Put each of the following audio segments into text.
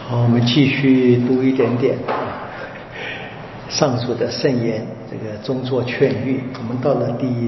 好，我们继续读一点点上述的圣言，这个中作劝谕。我们到了第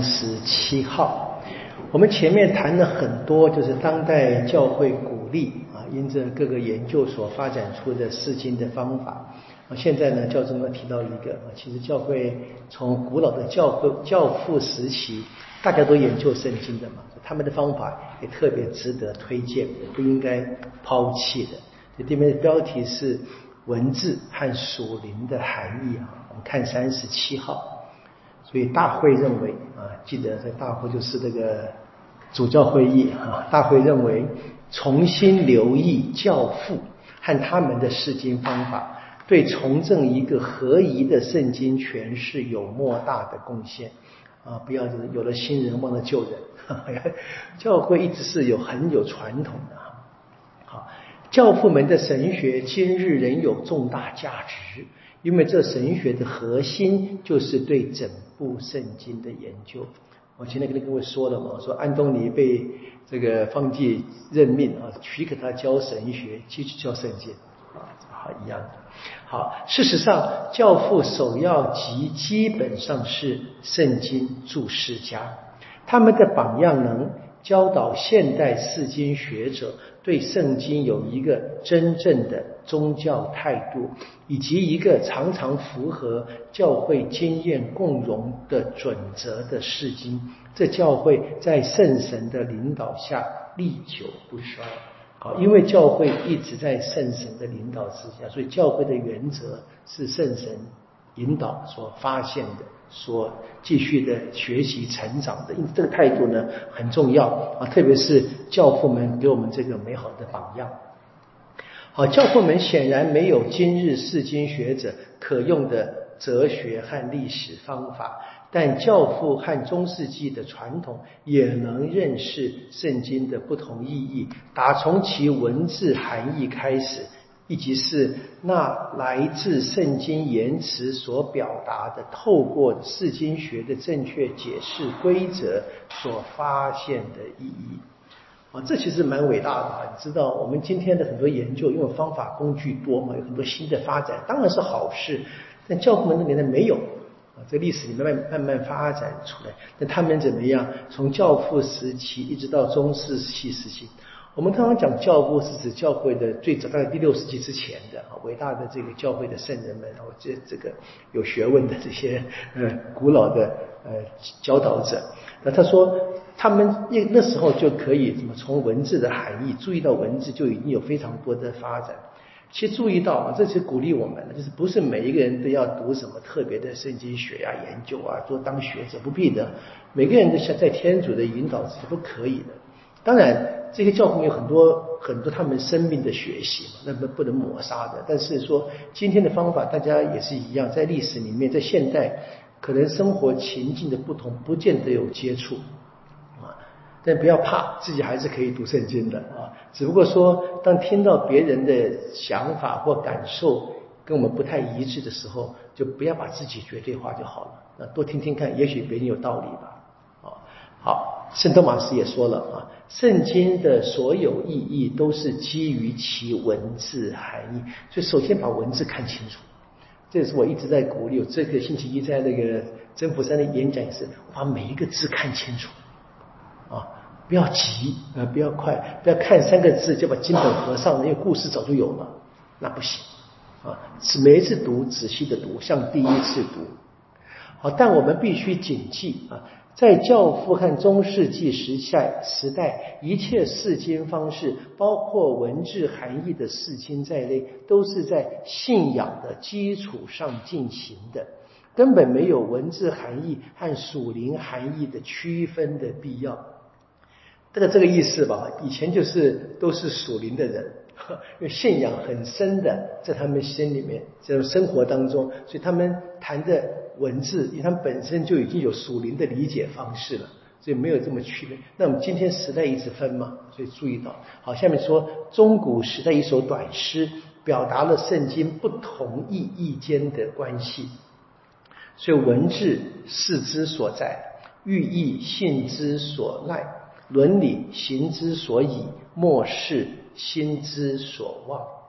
37号，我们前面谈了很多，就是当代教会鼓励因着各个研究所发展出的释经的方法。现在呢，教宗又提到一个，其实教会从古老的教父时期，大家都研究圣经的嘛，他们的方法也特别值得推荐，不应该抛弃的。这边的标题是文字和属灵的含义我们看37号。所以大会认为记得在大会就是这个主教会议大会认为重新留意教父和他们的释经方法，对重振一个合宜的圣经诠释有莫大的贡献不要就是有了新人忘了旧人教会一直是很有传统的教父们的神学今日仍有重大价值，因为这神学的核心就是对整部圣经的研究。我前天跟各位说了嘛，说安东尼被这个方济任命许可他教神学，继续教圣经一样的。好，事实上教父首要及基本上是圣经注释家，他们的榜样能教导现代释经学者对圣经有一个真正的宗教态度，以及一个常常符合教会经验共融的准则的释经，这教会在圣神的领导下历久不衰。因为教会一直在圣神的领导之下，所以教会的原则是圣神引导所发现的，所继续的学习成长的，因此这个态度呢很重要特别是教父们给我们这个美好的榜样。好，教父们显然没有今日释经学者可用的哲学和历史方法，但教父和中世纪的传统也能认识圣经的不同意义，打从其文字含义开始，以及是那来自圣经言辞所表达的透过释经学的正确解释规则所发现的意义这其实蛮伟大的你知道我们今天的很多研究因为方法工具多嘛，有很多新的发展，当然是好事，但教父们那年代没有这历史里面慢慢发展出来。那他们怎么样从教父时期一直到中世纪时期，我们刚刚讲教父是指教会的最早大概第6世纪之前的伟大的这个教会的圣人们这个有学问的这些古老的教导者。那他说他们那时候就可以从文字的含义注意到文字就已经有非常多的发展。其实注意到这是鼓励我们的，就是不是每一个人都要读什么特别的圣经学研究做当学者，不必的，每个人都在天主的引导之下都可以的。当然这些教父有很多他们生命的学习那不能抹杀的，但是说今天的方法大家也是一样，在历史里面在现代可能生活情境的不同不见得有接触但不要怕，自己还是可以读圣经的只不过说当听到别人的想法或感受跟我们不太一致的时候，就不要把自己绝对化就好了多听听看，也许别人有道理吧好，圣多马斯也说了圣经的所有意义都是基于其文字含义，所以首先把文字看清楚。这也是我一直在鼓励，这个星期一在那个真福山的演讲也是，把每一个字看清楚不要急不要快，不要看3个字就把经本合上了，因为故事早就有了，那不行每一次读仔细的读，像第一次读好，但我们必须谨记在教父和中世纪时代，一切释经方式包括文字含义的释经在内，都是在信仰的基础上进行的，根本没有文字含义和属灵含义的区分的必要。这个意思吧，以前就是都是属灵的人，因为信仰很深的在他们心里面，在生活当中，所以他们谈的文字因为他们本身就已经有属灵的理解方式了，所以没有这么区别。那我们今天时代一直分嘛，所以注意到好，下面说中古时代一首短诗表达了圣经不同意义间的关系，所以文字事之所在，寓意信之所赖，伦理行之所以，末世心之所望。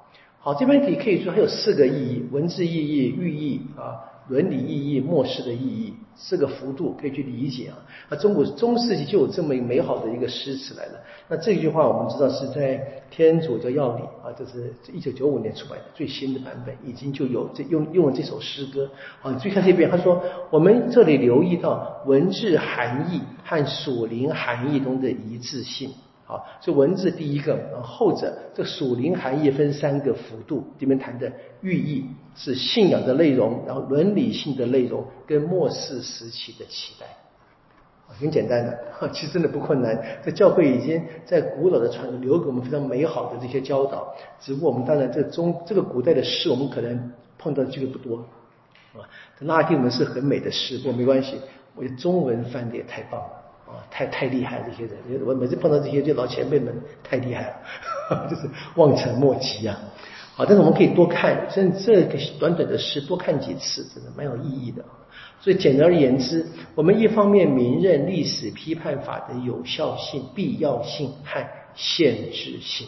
好，这边可以说还有4个意义：文字意义、寓意伦理意义、末世的意义，4个幅度可以去理解啊。那中世纪就有这么美好的一个诗词来了。那这句话我们知道是在《天主的要理》这是1995年出版的最新的版本，已经就有用了这首诗歌啊。你注意看这边，他说我们这里留意到文字含义和属灵含义中的一致性。好，所以文字第一个，后者这属灵含义分3个幅度，这边谈的寓意是信仰的内容，然后伦理性的内容跟末世时期的期待，很简单的，其实真的不困难。这教会已经在古老的传统留给我们非常美好的这些教导，只不过我们当然这个古代的诗我们可能碰到的机会不多拉丁文是很美的诗，不过没关系，我觉得中文翻的也太棒了。太厉害了，这些人，我每次碰到这些老前辈们太厉害了，就是望尘莫及啊。好，但是我们可以多看，甚至这个短短的诗多看几次，真的蛮有意义的。所以简而言之，我们一方面明认历史批判法的有效性、必要性和限制性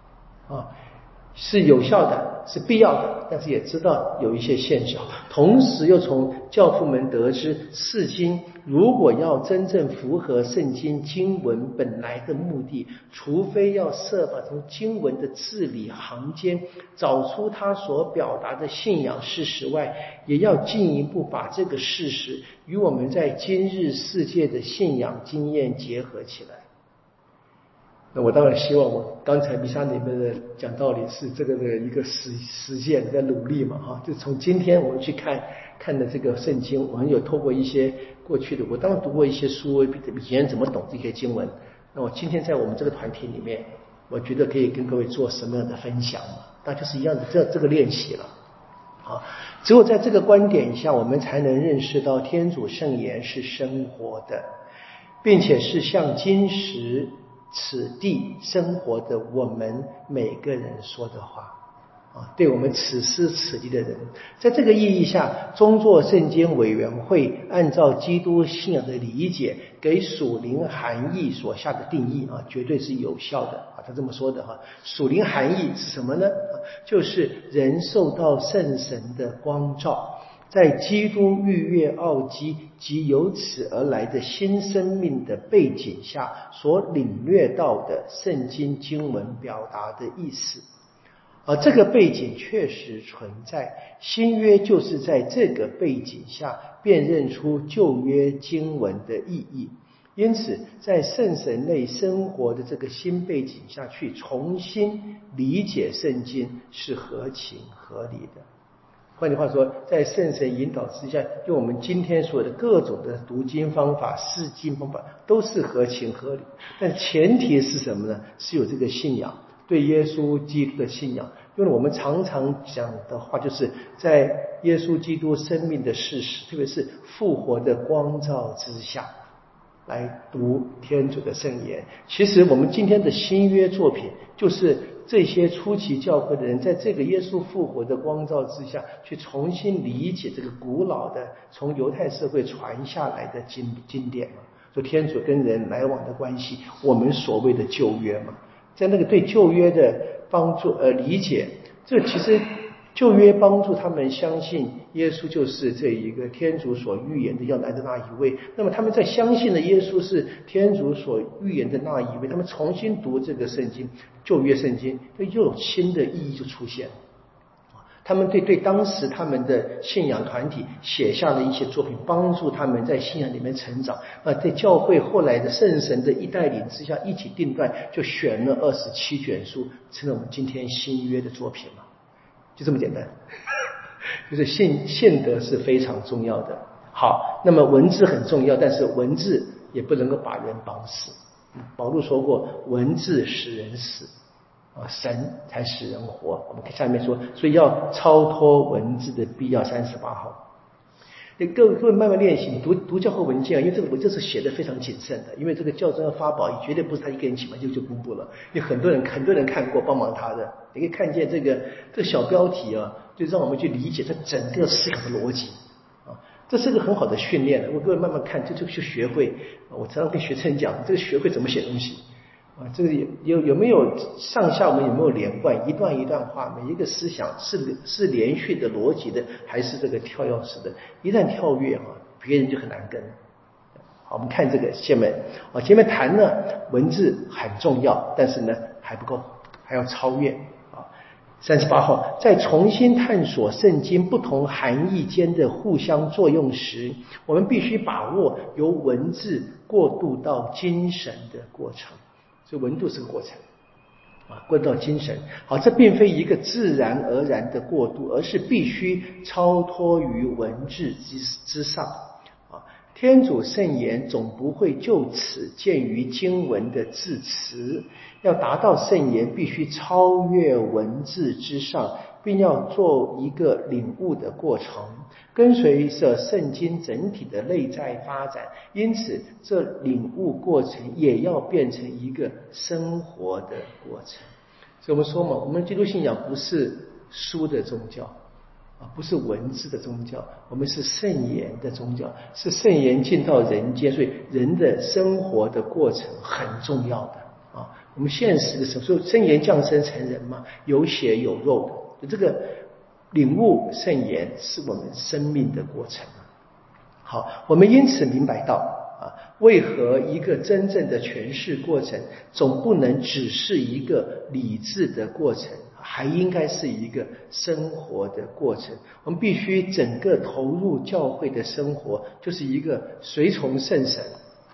是有效的，是必要的，但是也知道有一些限制。同时又从教父们得知，释经如果要真正符合圣经经文本来的目的，除非要设法从经文的字里行间找出它所表达的信仰事实外，也要进一步把这个事实与我们在今日世界的信仰经验结合起来。那我当然希望我刚才弥撒里面的讲道理是这个的一个实践在努力嘛就从今天我们去看的这个圣经，我们有透过一些过去的，我当然读过一些书，以前怎么懂这些经文。那我今天在我们这个团体里面，我觉得可以跟各位做什么样的分享那就是一样的这个练习了。好，只有在这个观点下，我们才能认识到天主圣言是生活的，并且是向今时此地生活的我们每个人说的话对我们此时此地的人。在这个意义下，宗座圣经委员会按照基督信仰的理解给属灵含义所下的定义绝对是有效的他这么说的属灵含义是什么呢？就是人受到圣神的光照，在基督逾越奥基及由此而来的新生命的背景下所领略到的圣经经文表达的意思。而这个背景确实存在，新约就是在这个背景下辨认出旧约经文的意义。因此在圣神内生活的这个新背景下去重新理解圣经是合情合理的。换句话说，在圣神引导之下，用我们今天所有的各种的读经方法、释经方法都是合情合理，但前提是什么呢？是有这个信仰，对耶稣基督的信仰。用我们常常讲的话，就是在耶稣基督生命的事实，特别是复活的光照之下来读天主的圣言。其实我们今天的新约作品，就是这些初期教会的人在这个耶稣复活的光照之下去重新理解这个古老的从犹太社会传下来的经典说天主跟人来往的关系，我们所谓的旧约在那个对旧约的帮助理解，这其实旧约帮助他们相信耶稣就是这一个天主所预言的要来的那一位。那么他们在相信了耶稣是天主所预言的那一位，他们重新读这个圣经，旧约圣经，又有新的意义就出现了。他们对当时他们的信仰团体写下了一些作品，帮助他们在信仰里面成长。在教会后来的圣神的一带领之下，一起定断，就选了27卷书，成了我们今天新约的作品嘛。就这么简单，就是信德是非常重要的。好，那么文字很重要，但是文字也不能够把人绑死。保罗说过，文字使人死神才使人活。我们看下面说，所以要超脱文字的必要。38号，各位慢慢练习，读教会文件因为这个文字是写的非常谨慎的，因为这个教宗要发宝，绝对不是他一个人起嘛就公布了，因为很多人看过帮忙他的，你可以看见这个小标题就让我们去理解这整个思考的逻辑这是个很好的训练。各位慢慢看就去学会。我常常跟学生讲，这个学会怎么写东西这个有没有上下文有没有连贯？一段一段话，每一个思想是连续的逻辑的，还是这个跳跃式的？一旦跳跃别人就很难跟。好，我们看这个前面谈呢，文字很重要，但是呢还不够，还要超越。38号，在重新探索圣经不同含义间的互相作用时，我们必须把握由文字过渡到精神的过程。所以文度是个过程过渡到精神。好，这并非一个自然而然的过渡，而是必须超脱于文字之上。天主圣言总不会就此见于经文的字词，要达到圣言必须超越文字之上，并要做一个领悟的过程，跟随着圣经整体的内在发展，因此这领悟过程也要变成一个生活的过程。所以我们说嘛，我们基督信仰不是书的宗教不是文字的宗教，我们是圣言的宗教，是圣言进到人间，所以人的生活的过程很重要的我们现实的时候，所以圣言降生成人嘛，有血有肉的，这个领悟圣言是我们生命的过程。好，我们因此明白到为何一个真正的诠释过程总不能只是一个理智的过程，还应该是一个生活的过程。我们必须整个投入教会的生活，就是一个随从圣神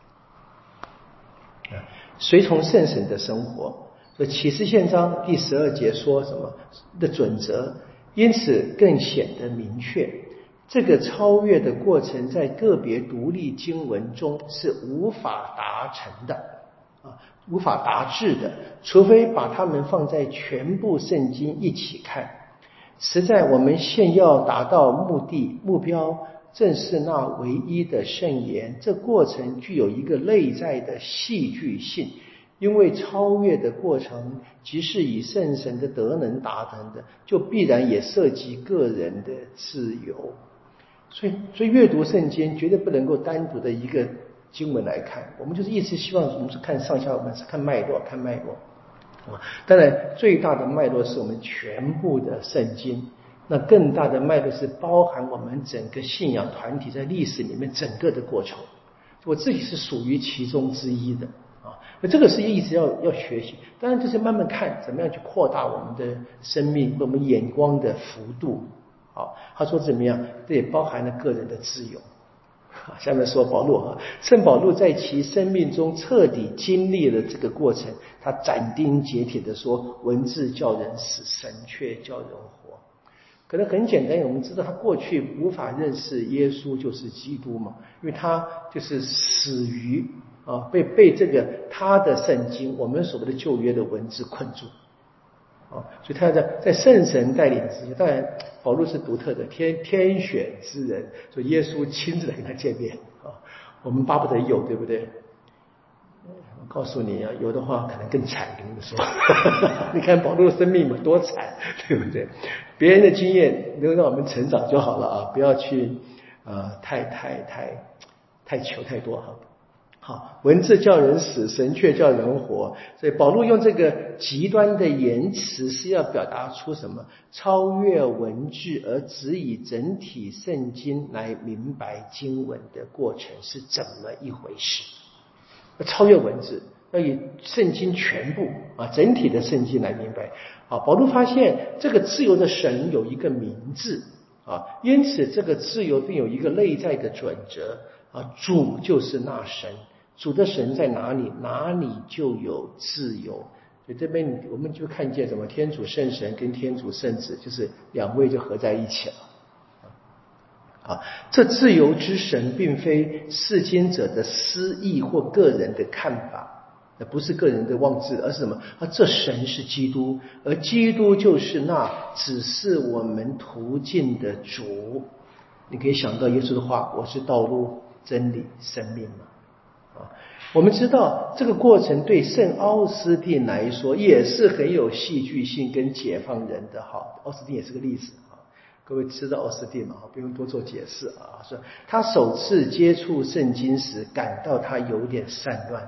的生活。所以启示宪章第12节说什么的准则，因此更显得明确。这个超越的过程在个别独立经文中是无法达成的无法达至的，除非把它们放在全部圣经一起看。实在我们现要达到目标正是那唯一的圣言，这过程具有一个内在的戏剧性，因为超越的过程即是以圣神的德能达成的，就必然也涉及个人的自由。所以阅读圣经绝对不能够单独的一个经文来看，我们就是一直希望我们是看上下文，是看脉络当然最大的脉络是我们全部的圣经，那更大的脉络是包含我们整个信仰团体在历史里面整个的过程，我自己是属于其中之一的那这个是一直要学习，当然就是慢慢看怎么样去扩大我们的生命，我们眼光的幅度他说怎么样，这也包含了个人的自由下面说保罗圣保罗在其生命中彻底经历了这个过程，他斩钉截铁地说，文字叫人死，神却叫人活。可能很简单，我们知道他过去无法认识耶稣就是基督嘛，因为他就是死于被这个他的圣经我们所谓的旧约的文字困住所以他在圣神带领之下，当然保罗是独特的天选之人，所以耶稣亲自来跟他见面我们巴不得有，对不对？我告诉你有的话可能更惨，跟你们说你看保罗的生命嘛多惨，对不对？别人的经验能让我们成长就好了不要去太求太多好，文字叫人死，神却叫人活。所以保罗用这个极端的言辞是要表达出什么？超越文字而只以整体圣经来明白经文的过程是怎么一回事。超越文字，要以圣经全部整体的圣经来明白保罗发现这个自由的神有一个名字因此这个自由并有一个内在的准则主就是那神，主的神在哪里，哪里就有自由。所以这边我们就看见什么？天主圣神跟天主圣子就是两位就合在一起了这自由之神并非释经者的私意或个人的看法，不是个人的妄自，而是什么这神是基督，而基督就是那指示我们途径的主。你可以想到耶稣的话，我是道路真理生命嘛我们知道这个过程对圣奥斯定来说也是很有戏剧性跟解放人的奥斯定也是个例子各位知道奥斯定嘛不用多做解释说他首次接触圣经时感到他有点散乱，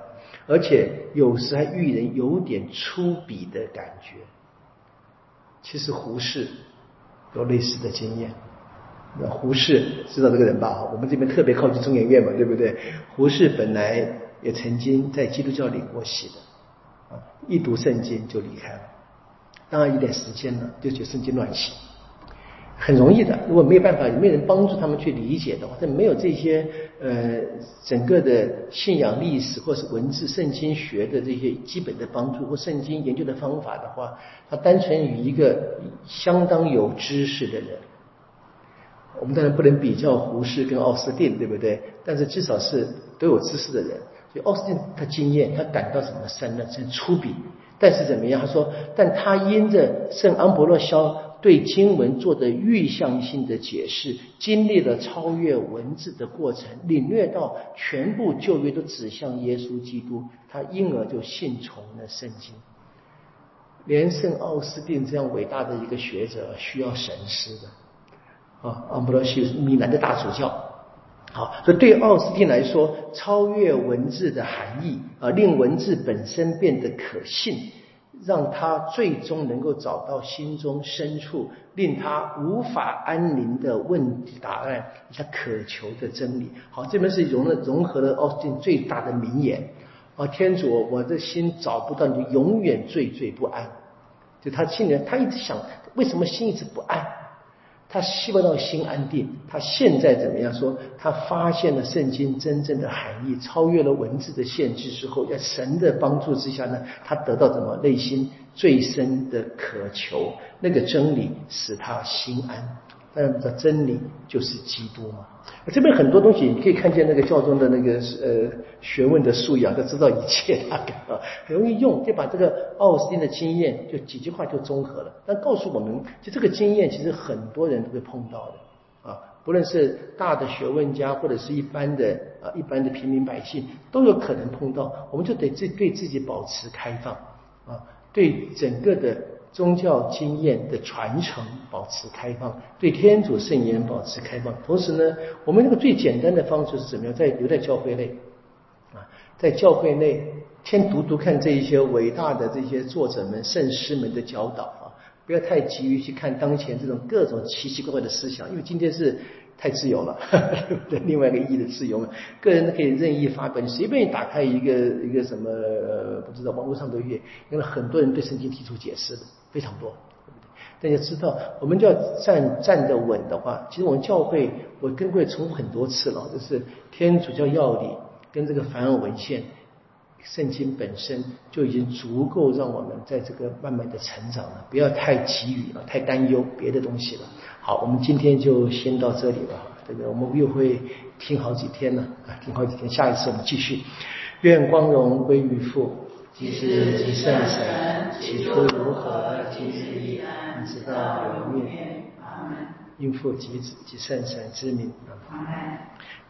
而且有时还遇人有点粗鄙的感觉。其实胡适有类似的经验。胡适知道这个人吧？我们这边特别靠近中研院嘛，对不对？胡适本来也曾经在基督教领过洗的，一读圣经就离开了。当然一点时间了，就觉得圣经乱写，很容易的。如果没有办法，没有人帮助他们去理解的话，但没有这些整个的信仰历史或是文字圣经学的这些基本的帮助或圣经研究的方法的话，他单纯与一个相当有知识的人。我们当然不能比较胡适跟奥斯定，对不对？但是至少是都有知识的人。所以奥斯定他经验，他感到什么深呢？很粗鄙。但是怎么样？他说，但他因着圣安伯洛肖对经文做的预象性的解释，经历了超越文字的过程，领略到全部旧约都指向耶稣基督，他因而就信从了圣经。连圣奥斯定这样伟大的一个学者，需要神师的。安布罗西是米兰的大主教。好，所以对奥斯定来说，超越文字的含义令文字本身变得可信，让他最终能够找到心中深处令他无法安宁的问题答案，他渴求的真理。好，这边是融合了奥斯定最大的名言天主，我的心找不到你，永远惴惴不安。就他心里他一直想，为什么心一直不安？他希望到心安定。他现在怎么样说？他发现了圣经真正的含义，超越了文字的限制之后，在神的帮助之下呢，他得到什么？内心最深的渴求，那个真理使他心安。当然，这真理就是基督嘛。这边很多东西你可以看见那个教宗的那个学问的素养，就知道一切大概很容易用，就把这个奥斯定的经验就几句话就综合了。但告诉我们，就这个经验其实很多人都会碰到的不论是大的学问家或者是一般的平民百姓都有可能碰到。我们就得对自己保持开放对整个的宗教经验的传承保持开放，对天主圣言保持开放。同时呢，我们这个最简单的方式是怎么样？留在教会内在教会内先读看这一些伟大的这些作者们圣师们的教导不要太急于去看当前这种各种奇奇怪怪的思想，因为今天是太自由了对不对？另外一个意义的自由嘛，个人都可以任意发表，你随便打开一个什么不知道网络上都有，因为很多人对圣经提出解释的非常多，对不对？大家知道，我们就要站得稳的话，其实我们教会我跟各位重复很多次了，就是天主教要理跟这个梵尔文献。圣经本身就已经足够让我们在这个慢慢的成长了，不要太急于太担忧别的东西了。好，我们今天就先到这里了。这个我们又会听好几天了听好几天，下一次我们继续。愿光荣归于父，即是及圣神，起初如何，今日亦然，直到永远。阿门。因父及子及圣神之名。阿门。